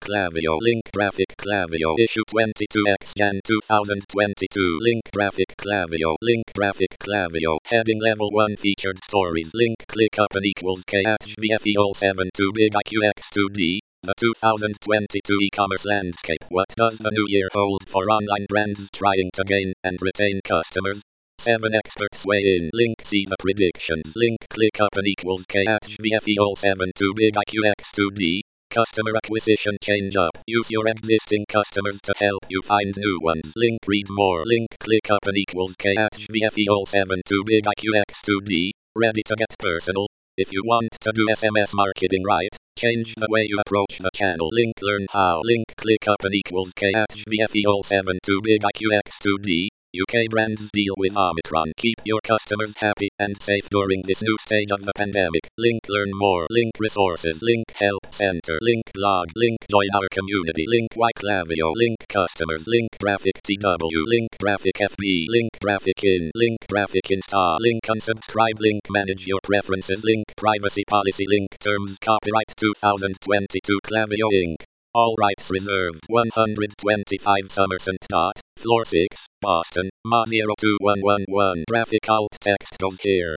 Klaviyo link graphic Klaviyo issue 22x Jan 2022 link graphic Klaviyo link graphic Klaviyo heading level 1 featured stories link click up and equals k at VFE 07 to big IQX2D. The 2022 e-commerce landscape. What does the new year hold for online brands trying to gain and retain customers? 7 experts weigh in. Link see the predictions. Link click up and equals k at VFE 07 to big IQX2D. Customer acquisition change up. Use your existing customers to help you find new ones. Link read more. Link click up and equals k at VFE 07 to big IQX2D. Ready to get personal? If you want to do SMS marketing right, change the way you approach the channel. Link learn how. Link click up and equals k at VFE 07 to big IQX2D. UK brands deal with Omicron. Keep your customers happy and safe during this new stage of the pandemic. Link learn more. Link resources. Link help center. Link blog. Link join our community. Link Klaviyo. Link customers. Link graphic TW. Link graphic FB. Link graphic in. Link graphic Insta. Link unsubscribe. Link manage your preferences. Link privacy policy. Link terms copyright 2022 Klaviyo Inc. All rights reserved. 125 Somerset. Floor 6, Boston, Ma 02111. Graphic alt text goes here.